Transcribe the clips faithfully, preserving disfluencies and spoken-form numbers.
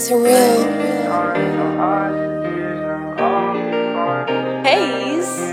Surreal. Haze.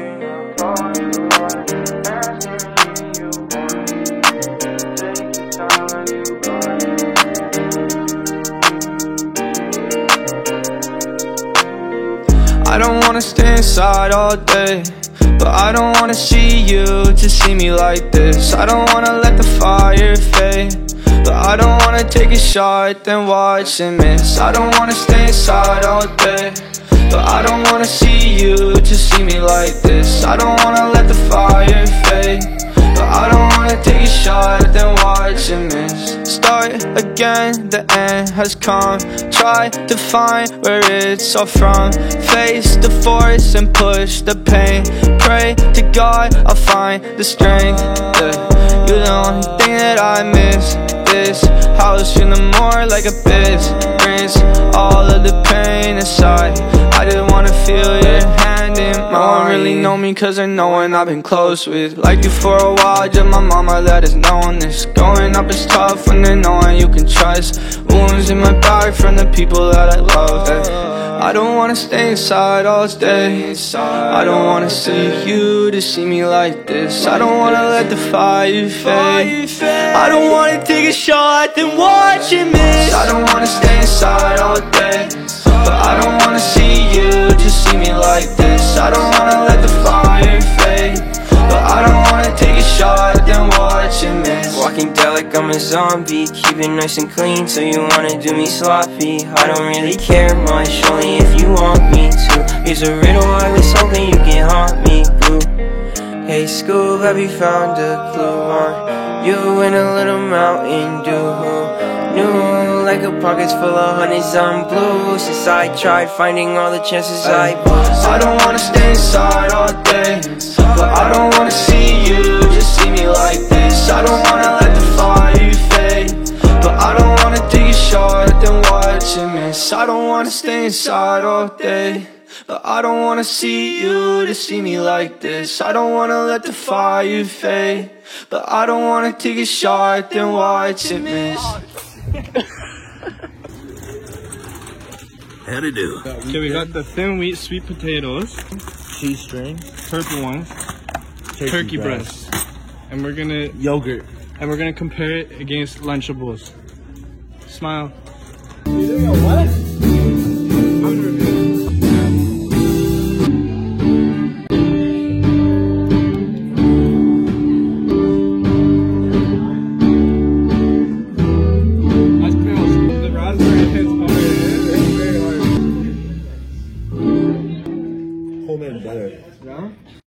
I don't wanna stay inside all day, but I don't wanna see you to see me like this. I don't wanna let the fire fade, but I don't wanna take a shot then watch it miss. I don't wanna stay inside all day, but I don't wanna see you to see me like this. I don't wanna let the fire fade, but I don't wanna take a shot then watch it miss. Start again, the end has come. Try to find where it's all from. Face the force and push the pain. Pray to God I'll find the strength, yeah. You're the only thing that I miss. This house feeling more like a business. All of the pain aside, I just wanna feel your hand in mine. No one really know me cause there's no one I've been close with. Like you for a while, just my mama that has known this. Going up is tough when there's no one you can trust. Wounds in my back from the people that I love, eh. I don't wanna stay inside all day. I don't wanna see you to see me like this. I don't wanna let the fire fade. I don't wanna take a shot then watch it miss. I don't wanna stay inside all day, but I don't wanna see you to see me like this. I don't wanna let the fire fade, but I don't wanna take a shot then watch it miss. Walking down like I'm a zombie, keep it nice and clean, so you wanna do me sloppy. I don't really care much, only if you want me to. Here's a riddle I was hoping you can haunt me, boo. Hey Scoob, have you found a clue on you in a little Mountain Dew? New like a pockets full of honeys on blue. Since I tried finding all the chances I blew. I don't wanna stay inside all day, but I don't wanna see you just see me like this. I don't wanna let the fire fade, but I don't wanna take a shot then watch it miss. I don't wanna stay inside all day, but I don't wanna see you to see me like this. I don't wanna let the fire fade, but I don't wanna take a shot then watch it miss. How'd it do? Okay, we got the thin wheat sweet potatoes, Cheese string, purple ones, turkey, turkey breast, breast, and we're gonna yogurt. and we're gonna compare it against Lunchables. Smile. The raspberry hits hard. It's very hard. Homemade better. Yeah?